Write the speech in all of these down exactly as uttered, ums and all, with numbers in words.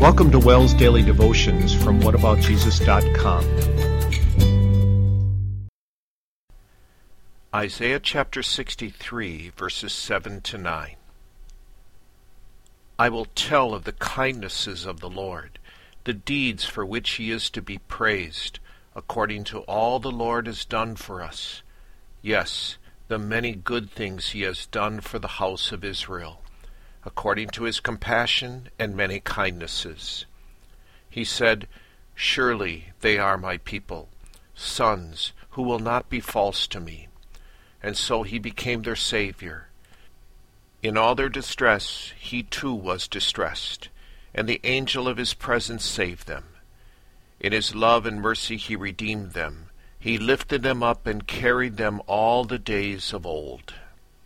Welcome to Wells Daily Devotions from what about jesus dot com. Isaiah chapter sixty-three, verses seven to nine. I will tell of the kindnesses of the Lord, the deeds for which he is to be praised, according to all the Lord has done for us. Yes, the many good things he has done for the house of Israel, according to his compassion and many kindnesses. He said, Surely they are my people, sons who will not be false to me. And so he became their Savior. In all their distress he too was distressed, and the angel of his presence saved them. In his love and mercy he redeemed them. He lifted them up and carried them all the days of old.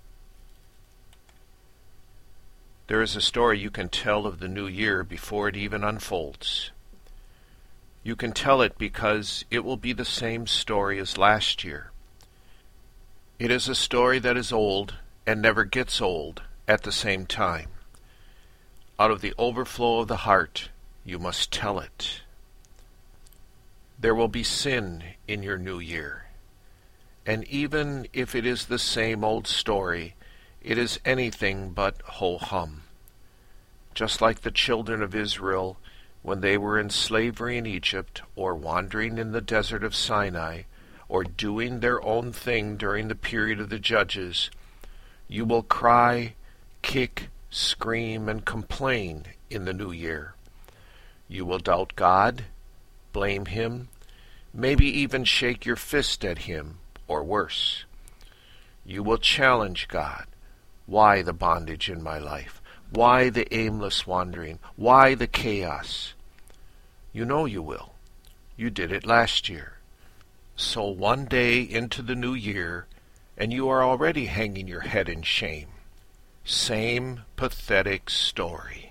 There is a story you can tell of the new year before it even unfolds. You can tell it because it will be the same story as last year. It is a story that is old and never gets old at the same time. Out of the overflow of the heart, you must tell it. There will be sin in your new year. And even if it is the same old story, it is anything but ho-hum. Just like the children of Israel when they were in slavery in Egypt, or wandering in the desert of Sinai, or doing their own thing during the period of the Judges, you will cry, kick, scream, and complain in the new year. You will doubt God, blame him, maybe even shake your fist at him, or worse. You will challenge God. Why the bondage in my life? Why the aimless wandering? Why the chaos? You know you will. You did it last year. So one day into the new year, and you are already hanging your head in shame. Same pathetic story.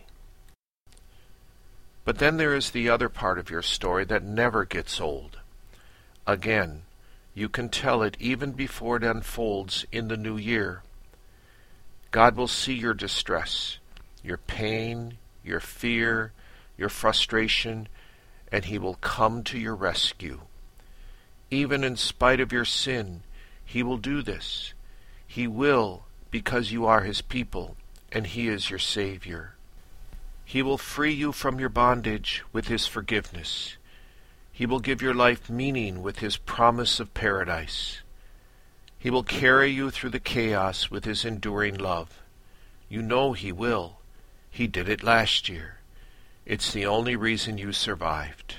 But then there is the other part of your story that never gets old. Again, you can tell it even before it unfolds in the new year. God will see your distress, your pain, your fear, your frustration, and he will come to your rescue. Even in spite of your sin, he will do this. He will, because you are his people, and he is your Savior. He will free you from your bondage with his forgiveness. He will give your life meaning with his promise of paradise. He will carry you through the chaos with his enduring love. You know he will. He did it last year. It's the only reason you survived.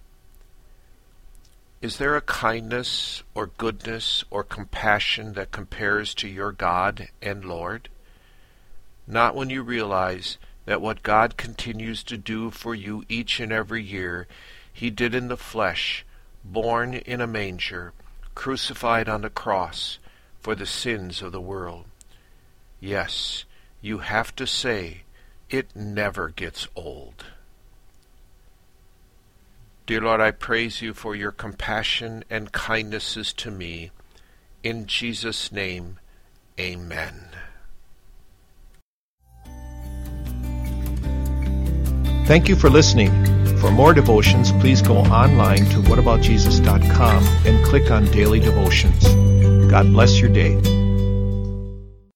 Is there a kindness or goodness or compassion that compares to your God and Lord? Not when you realize that what God continues to do for you each and every year, he did in the flesh, born in a manger, crucified on the cross for the sins of the world. Yes, you have to say, it never gets old. Dear Lord, I praise you for your compassion and kindnesses to me. In Jesus' name, amen. Thank you for listening. For more devotions, please go online to what about jesus dot com and click on Daily Devotions. God bless your day.